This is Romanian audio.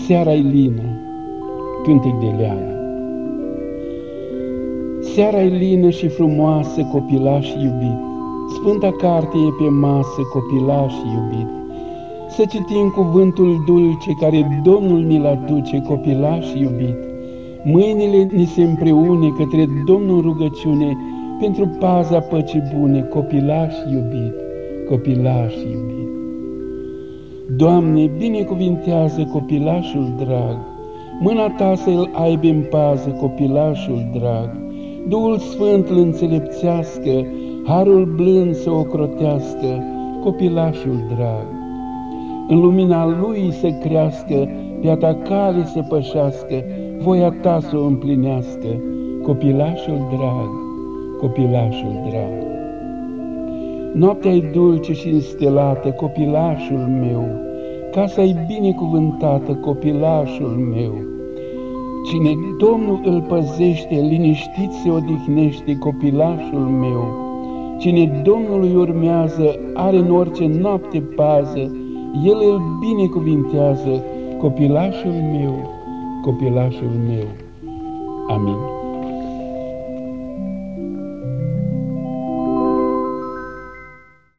Seara-i lină, cântec de Leana. Seara-i lină și frumoasă, copilaș iubit, Sfânta carte e pe masă, copilaș iubit. Să citim cuvântul dulce care Domnul ni-l aduce, copilaș iubit. Mâinile ni se împreune către Domnul rugăciune, pentru paza păcii bune, copilaș iubit, copilaș iubit. Doamne, binecuvintează copilașul drag, mâna Ta să-l aibă în pază, copilașul drag. Duhul Sfânt îl înțelepțească, harul blând să ocrotească, copilașul drag. În lumina Lui să crească, pe-a Ta cale să pășească, voia Ta să o împlinească, copilașul drag, copilașul drag. Noaptea-i dulce și înstelată, copilașul meu, casa-i binecuvântată, copilașul meu. Cine Domnul îl păzește, liniștit se odihnește, copilașul meu. Cine Domnului urmează, are în orice noapte pază, El îl binecuvintează, copilașul meu, copilașul meu. Amin.